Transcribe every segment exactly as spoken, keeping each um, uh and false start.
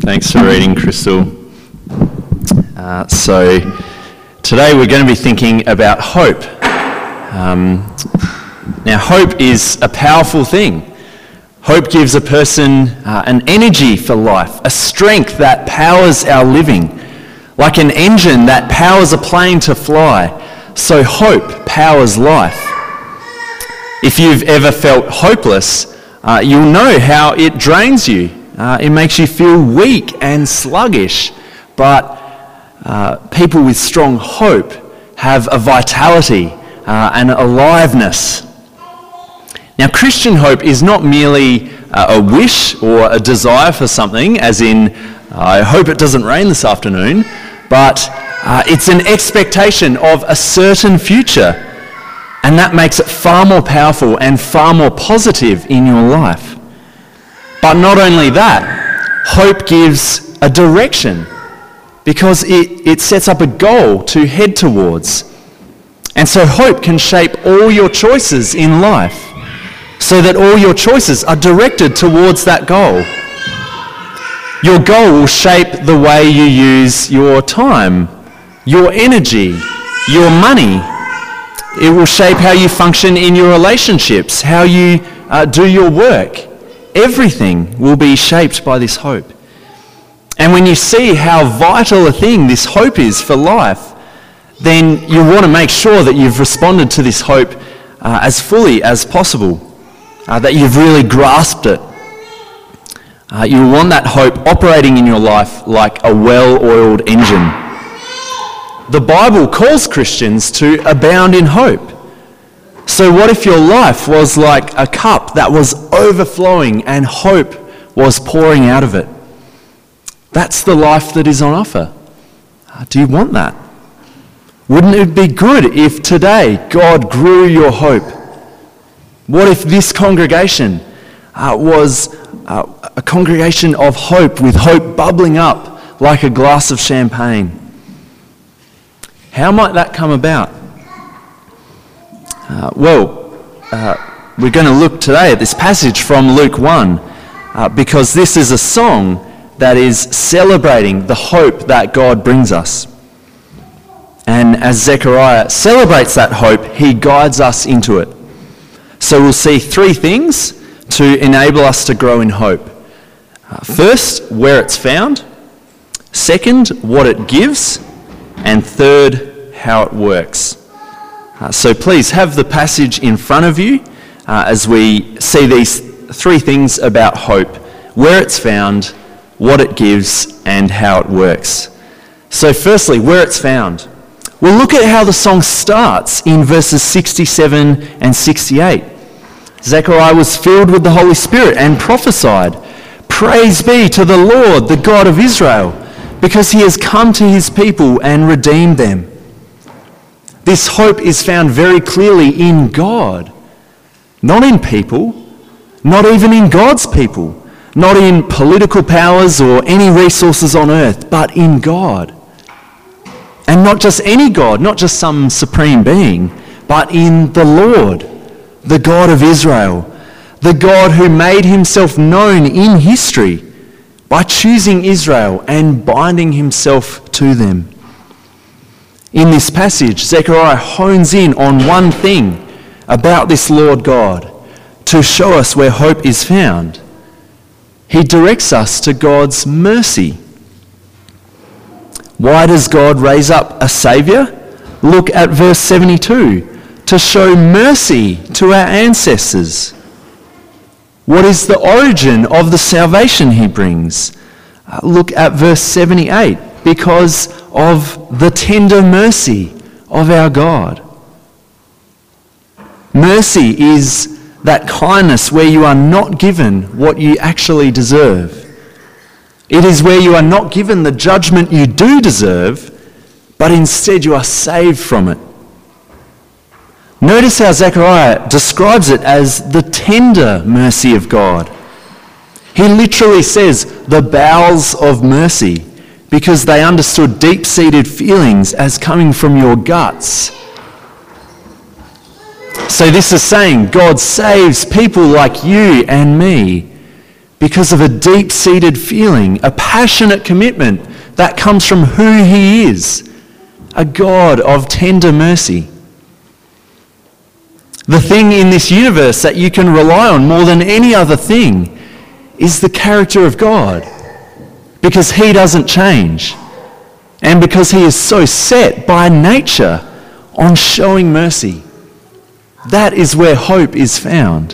Thanks for reading, Crystal. Uh, so today we're going to be thinking about hope. Um, now, hope is a powerful thing. Hope gives a person uh, an energy for life, a strength that powers our living. Like an engine that powers a plane to fly, so hope powers life. If you've ever felt hopeless, uh, you'll know how it drains you. Uh, it makes you feel weak and sluggish, but uh, people with strong hope have a vitality uh, and aliveness. Now, Christian hope is not merely uh, a wish or a desire for something, as in, I hope it doesn't rain this afternoon, but uh, it's an expectation of a certain future, and that makes it far more powerful and far more positive in your life. But not only that, hope gives a direction because it, it sets up a goal to head towards. And so hope can shape all your choices in life so that all your choices are directed towards that goal. Your goal will shape the way you use your time, your energy, your money. It will shape how you function in your relationships, how you uh, do your work. Everything will be shaped by this hope. And when you see how vital a thing this hope is for life, then you want to make sure that you've responded to this hope uh, as fully as possible, uh, that you've really grasped it. Uh, you want that hope operating in your life like a well-oiled engine. The Bible calls Christians to abound in hope. So what if your life was like a cup that was overflowing and hope was pouring out of it? That's the life that is on offer. Uh, do you want that? Wouldn't it be good if today God grew your hope? What if this congregation uh, was uh, a congregation of hope, with hope bubbling up like a glass of champagne? How might that come about? Uh, well, uh, we're going to look today at this passage from Luke one uh, because this is a song that is celebrating the hope that God brings us. And as Zechariah celebrates that hope, he guides us into it. So we'll see three things to enable us to grow in hope. Uh, first, where it's found. Second, what it gives. And third, how it works. Uh, so please have the passage in front of you uh, as we see these three things about hope: where it's found, what it gives, and how it works. So firstly, where it's found. We'll look at how the song starts in verses sixty-seven and sixty-eight. Zechariah was filled with the Holy Spirit and prophesied, "Praise be to the Lord, the God of Israel, because he has come to his people and redeemed them." This hope is found very clearly in God, not in people, not even in God's people, not in political powers or any resources on earth, but in God. And not just any God, not just some supreme being, but in the Lord, the God of Israel, the God who made himself known in history by choosing Israel and binding himself to them. In this passage, Zechariah hones in on one thing about this Lord God to show us where hope is found. He directs us to God's mercy. Why does God raise up a Saviour? Look at verse seventy-two. To show mercy to our ancestors. What is the origin of the salvation he brings? Uh, look at verse seventy-eight. Because of the tender mercy of our God. Mercy is that kindness where you are not given what you actually deserve. It is where you are not given the judgment you do deserve, but instead you are saved from it. Notice how Zechariah describes it as the tender mercy of God. He literally says the bowels of mercy, because they understood deep-seated feelings as coming from your guts. So this is saying God saves people like you and me because of a deep-seated feeling, a passionate commitment that comes from who he is, a God of tender mercy. The thing in this universe that you can rely on more than any other thing is the character of God, because he doesn't change, and because he is so set by nature on showing mercy. That is where hope is found.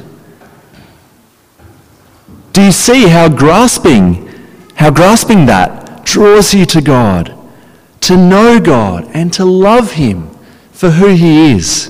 Do you see how grasping, how grasping that draws you to God, to know God and to love him for who he is?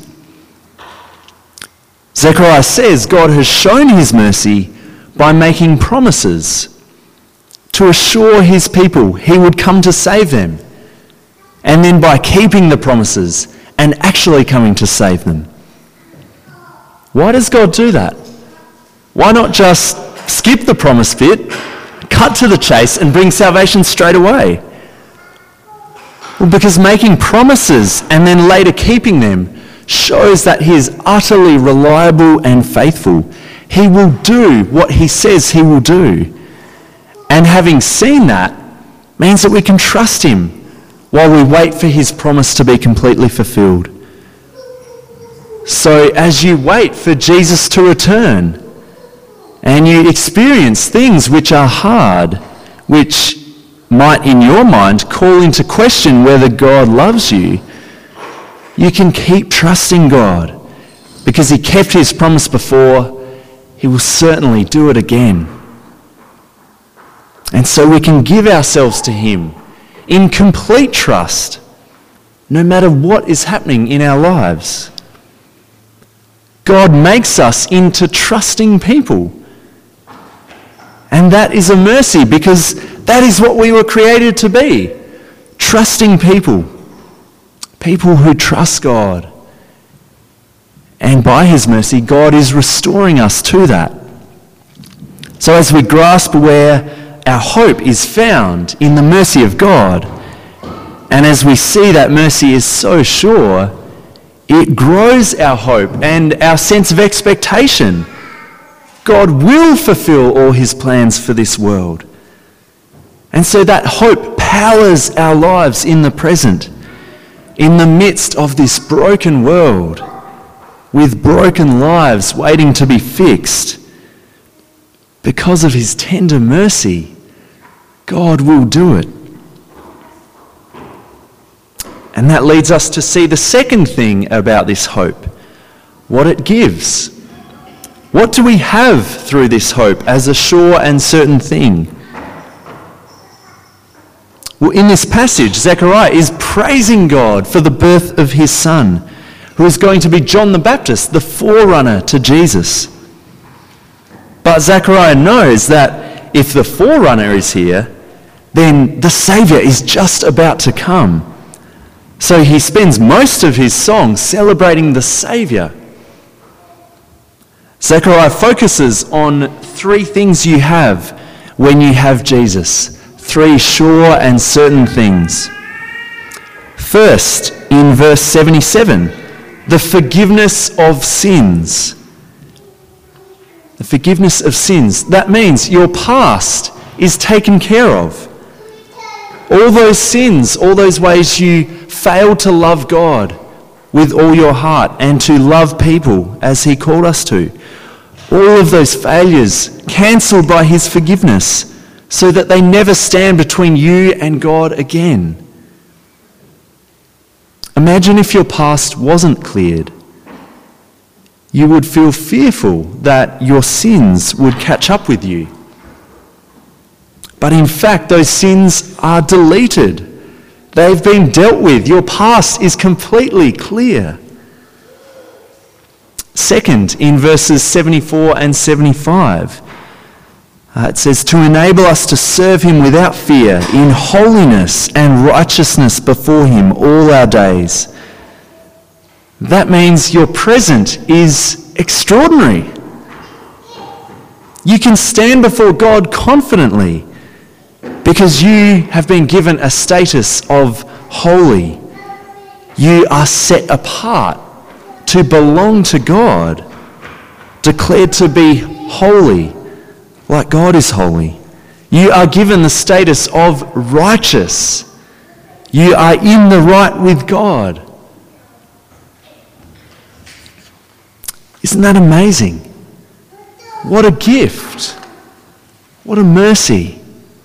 Zechariah says God has shown his mercy by making promises to assure his people he would come to save them, and then by keeping the promises and actually coming to save them. Why does God do that? Why not just skip the promise bit, cut to the chase, and bring salvation straight away? Well, because making promises and then later keeping them shows that he is utterly reliable and faithful. He will do what he says he will do. And having seen that means that we can trust him while we wait for his promise to be completely fulfilled. So as you wait for Jesus to return and you experience things which are hard, which might in your mind call into question whether God loves you, you can keep trusting God, because he kept his promise before, he will certainly do it again. And so we can give ourselves to him in complete trust, no matter what is happening in our lives. God makes us into trusting people. And that is a mercy, because that is what we were created to be. Trusting people. People who trust God. And by his mercy, God is restoring us to that. So as we grasp where our hope is found in the mercy of God, and as we see that mercy is so sure, it grows our hope and our sense of expectation. God will fulfill all his plans for this world. And so that hope powers our lives in the present, in the midst of this broken world, with broken lives waiting to be fixed. Because of his tender mercy, God will do it. And that leads us to see the second thing about this hope, what it gives. What do we have through this hope as a sure and certain thing? Well, in this passage, Zechariah is praising God for the birth of his son, who is going to be John the Baptist, the forerunner to Jesus. But Zechariah knows that if the forerunner is here, then the Saviour is just about to come. So he spends most of his song celebrating the Saviour. Zechariah focuses on three things you have when you have Jesus. Three sure and certain things. First, in verse seventy-seven, the forgiveness of sins. The forgiveness of sins. That means your past is taken care of. All those sins, all those ways you failed to love God with all your heart and to love people as he called us to. All of those failures cancelled by his forgiveness so that they never stand between you and God again. Imagine if your past wasn't cleared. You would feel fearful that your sins would catch up with you. But in fact, those sins are deleted. They've been dealt with. Your past is completely clear. Second, in verses seventy-four and seventy-five, uh, it says, to enable us to serve him without fear, in holiness and righteousness before him all our days. That means your present is extraordinary. You can stand before God confidently because you have been given a status of holy. You are set apart to belong to God, declared to be holy, like God is holy. You are given the status of righteous. You are in the right with God. Isn't that amazing? What a gift. What a mercy.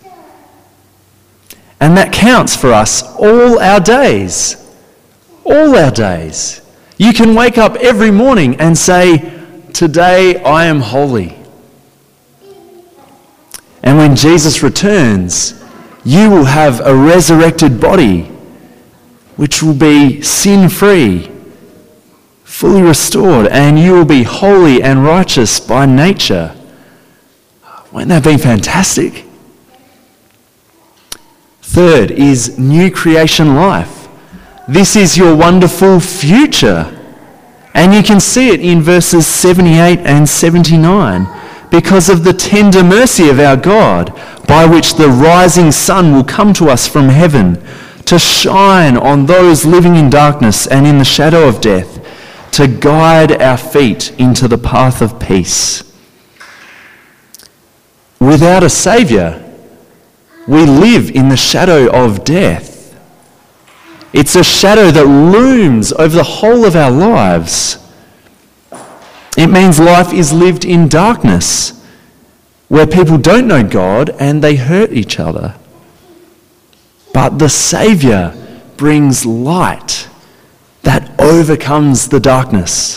And that counts for us all our days. All our days. You can wake up every morning and say, today I am holy. And when Jesus returns, you will have a resurrected body which will be sin-free, fully restored, and you will be holy and righteous by nature. Won't that be fantastic? Third is new creation life. This is your wonderful future. And you can see it in verses seventy-eight and seventy-nine. Because of the tender mercy of our God, by which the rising sun will come to us from heaven, to shine on those living in darkness and in the shadow of death, to guide our feet into the path of peace. Without a Saviour, we live in the shadow of death. It's a shadow that looms over the whole of our lives. It means life is lived in darkness, where people don't know God and they hurt each other. But the Saviour brings light that overcomes the darkness.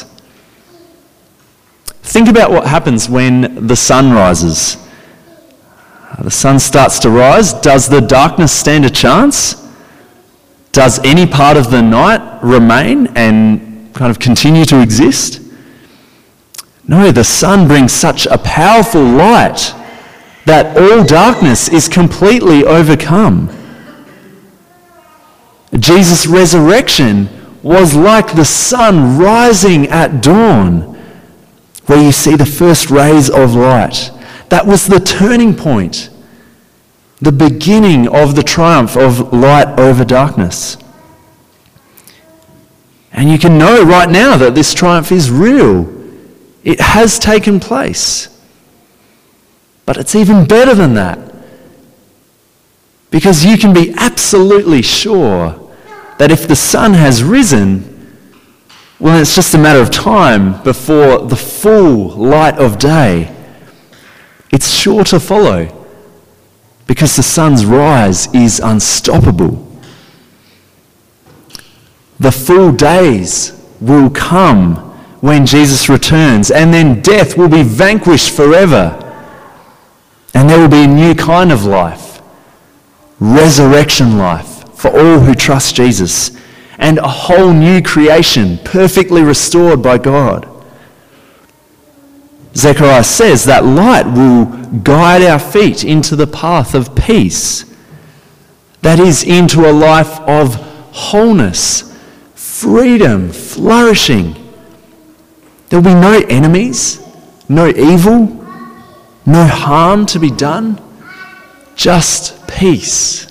Think about what happens when the sun rises. The sun starts to rise. Does the darkness stand a chance? Does any part of the night remain and kind of continue to exist? No, the sun brings such a powerful light that all darkness is completely overcome. Jesus' resurrection was like the sun rising at dawn, where you see the first rays of light. That was the turning point, the beginning of the triumph of light over darkness. And you can know right now that this triumph is real. It has taken place. But it's even better than that, because you can be absolutely sure that if the sun has risen, well, it's just a matter of time before the full light of day. It's sure to follow, because the sun's rise is unstoppable. The full days will come when Jesus returns, and then death will be vanquished forever. And there will be a new kind of life, resurrection life for all who trust Jesus, and a whole new creation perfectly restored by God. Zechariah says that light will guide our feet into the path of peace, that is, into a life of wholeness, freedom, flourishing. There will be no enemies, no evil, no harm to be done, just peace.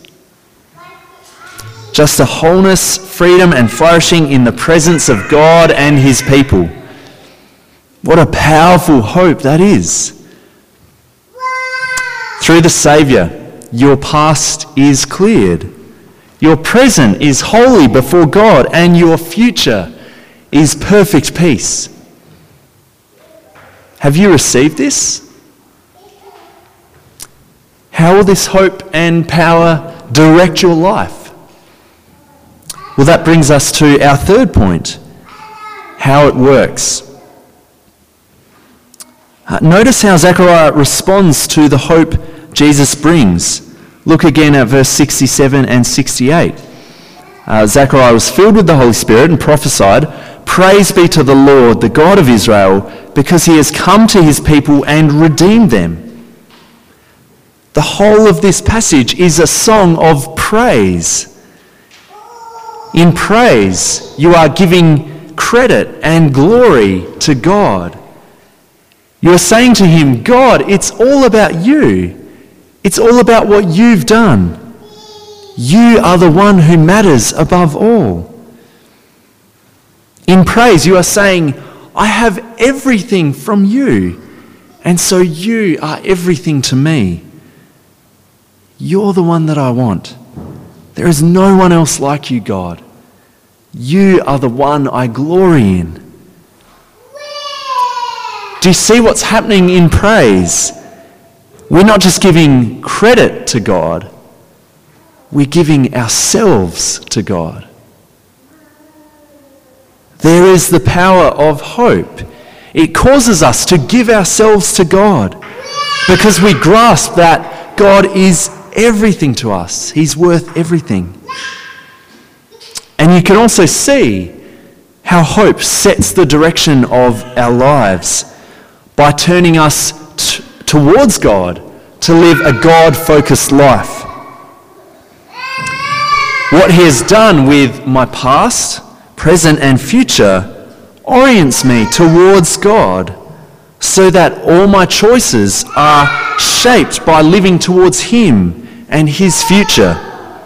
Just a wholeness, freedom and flourishing in the presence of God and his people. What a powerful hope that is. Through the Saviour, your past is cleared. Your present is holy before God, and your future is perfect peace. Have you received this? How will this hope and power direct your life? Well, that brings us to our third point, how it works. Uh, notice how Zechariah responds to the hope Jesus brings. Look again at verse sixty-seven and sixty-eight. Uh, Zechariah was filled with the Holy Spirit and prophesied, "Praise be to the Lord, the God of Israel, because he has come to his people and redeemed them." The whole of this passage is a song of praise. In praise, you are giving credit and glory to God. You are saying to him, God, it's all about you. It's all about what you've done. You are the one who matters above all. In praise, you are saying, I have everything from you, And so you are everything to me. You're the one that I want. There is no one else like you, God. You are the one I glory in. Do you see what's happening in praise? We're not just giving credit to God, we're giving ourselves to God. There is the power of hope. It causes us to give ourselves to God because we grasp that God is everything to us. He's worth everything. And you can also see how hope sets the direction of our lives by turning us t- towards God to live a God-focused life. What he has done with my past, present and future orients me towards God so that all my choices are shaped by living towards him and his future.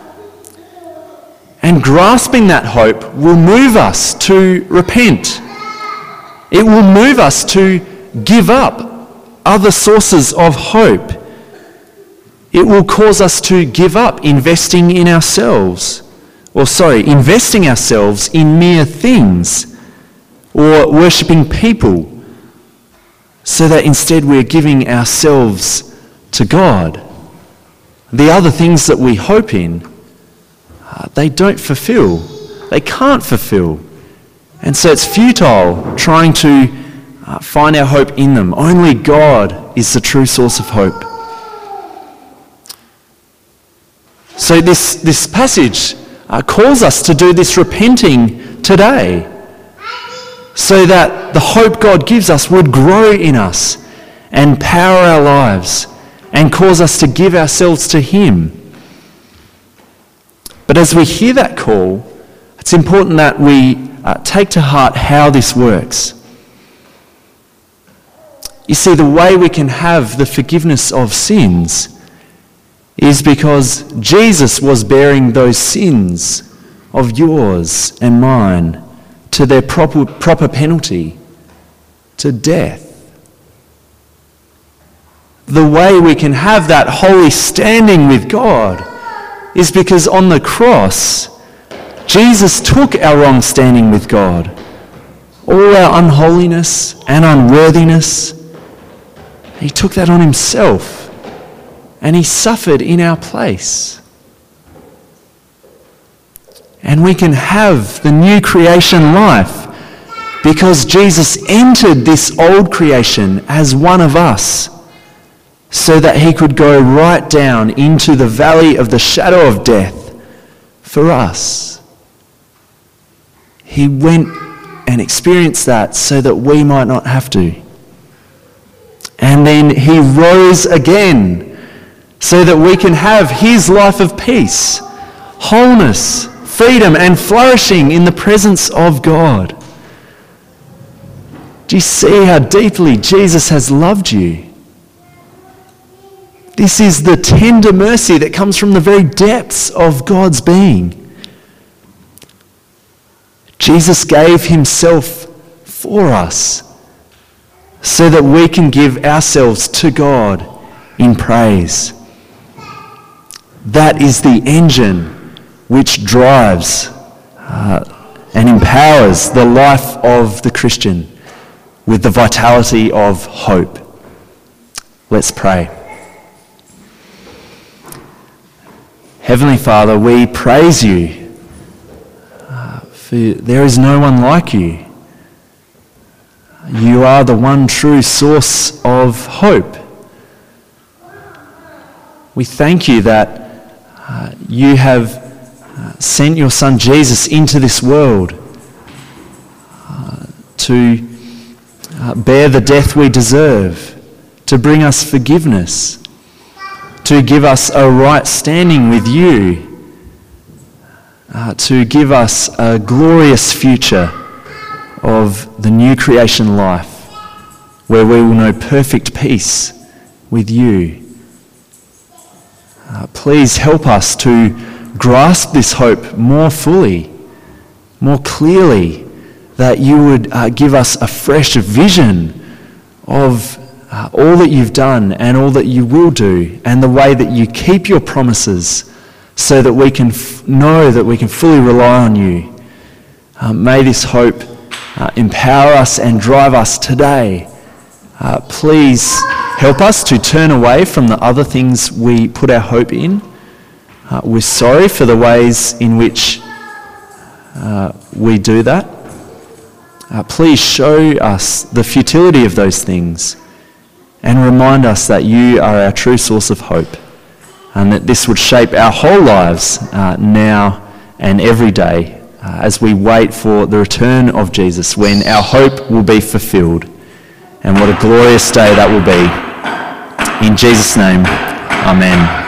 And grasping that hope will move us to repent. It will move us to give up other sources of hope. It will cause us to give up investing in ourselves, or sorry, investing ourselves in mere things or worshipping people, so that instead we're giving ourselves to God. The other things that we hope in, uh, they don't fulfill. They can't fulfill. And so it's futile trying to uh, find our hope in them. Only God is the true source of hope. So this, this passage uh, calls us to do this repenting today, so that the hope God gives us would grow in us and power our lives and cause us to give ourselves to him. But as we hear that call, it's important that we uh, take to heart how this works. You see, the way we can have the forgiveness of sins is because Jesus was bearing those sins of yours and mine to their proper, proper penalty, to death. The way we can have that holy standing with God is because on the cross, Jesus took our wrong standing with God, all our unholiness and unworthiness. He took that on himself, and he suffered in our place. And we can have the new creation life because Jesus entered this old creation as one of us, so that he could go right down into the valley of the shadow of death for us. He went and experienced that so that we might not have to. And then he rose again so that we can have his life of peace, wholeness, freedom, and flourishing in the presence of God. Do you see how deeply Jesus has loved you? This is the tender mercy that comes from the very depths of God's being. Jesus gave himself for us so that we can give ourselves to God in praise. That is the engine which drives uh, and empowers the life of the Christian with the vitality of hope. Let's pray. Heavenly Father, we praise you, uh, for there is no one like you. You are the one true source of hope. We thank you that uh, you have uh, sent your Son Jesus into this world uh, to uh, bear the death we deserve, to bring us forgiveness, to give us a right standing with you, uh, to give us a glorious future of the new creation life where we will know perfect peace with you. Uh, please help us to grasp this hope more fully, more clearly, that you would uh, give us a fresh vision of uh, all that you've done and all that you will do, and the way that you keep your promises, so that we can f- know that we can fully rely on you. Uh, may this hope uh, empower us and drive us today. Uh, please help us to turn away from the other things we put our hope in. Uh, we're sorry for the ways in which uh, we do that. Uh, please show us the futility of those things and remind us that you are our true source of hope, and that this would shape our whole lives uh, now and every day uh, as we wait for the return of Jesus, when our hope will be fulfilled. And what a glorious day that will be. In Jesus' name, amen.